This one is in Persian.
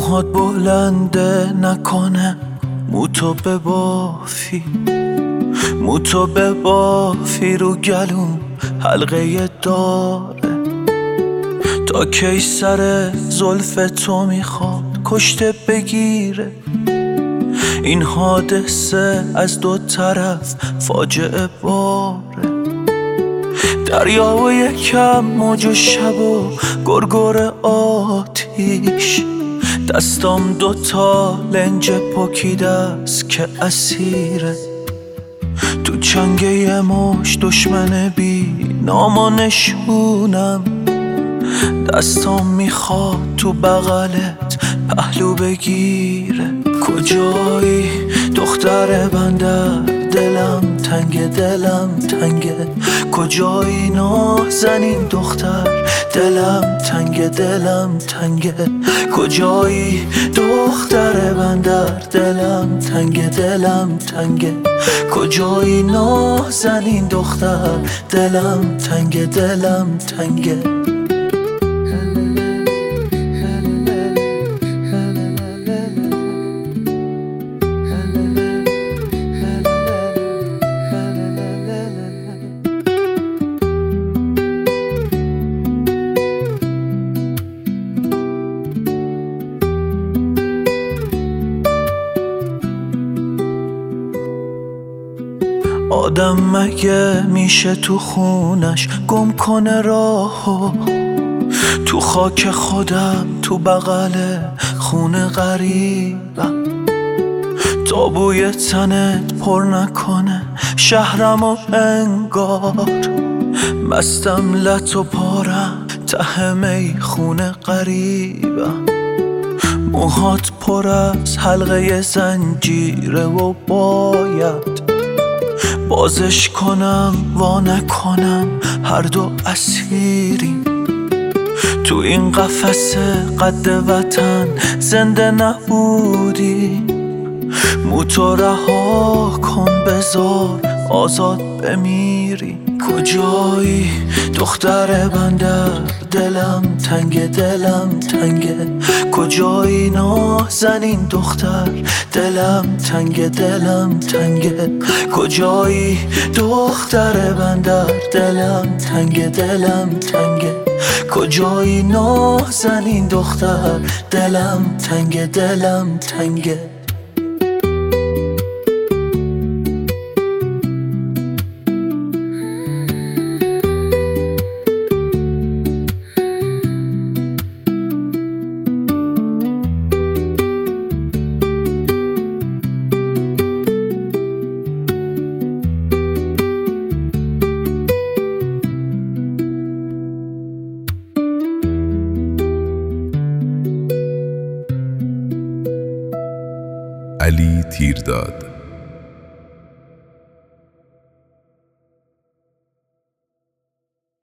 موهات بلنده نکنه، موتو ببافی رو گلوم حلقه داره. تا کی سر زلف تو میخواد کشته بگیره؟ این حادثه از دو طرف فاجعه باره. دریا و یکم موج و شب و گرگر آتیش، دستام دوتا لنج پکیده است که اسیره. تو چنگ یه مش دشمن بی نام و نشونم، دستام میخواد تو بغلت پهلو بگیره. کجایی دختر بندر، دلم تنگه. کجایی نازنین دختر، دلم تنگه. کجایی دختر بندر، دلم تنگه. کجایی نازنین دختر، دلم تنگه. آدم مگه میشه تو خونش گم کنه راهو؟ تو خاک خودم تو بغل خونه غریبم، تا بوی تنت پر نکنه شهرم و انگار مستم لط و پارم ته میخونه غریبم. موهات پر از حلقه زنجیره و باید بازش کنم وا نکنم، هر دو اسیریم تو این قفس قد وطن. زنده نبودی موتو رها کن، بذار آزاد بمیری. کجایی دختر بندر، دلم تنگه. کجایی نازنین دختر، دلم تنگه. کجایی دختر بندر، دلم تنگه. کجایی نازنین دختر، دلم تنگه. علی تیرداد.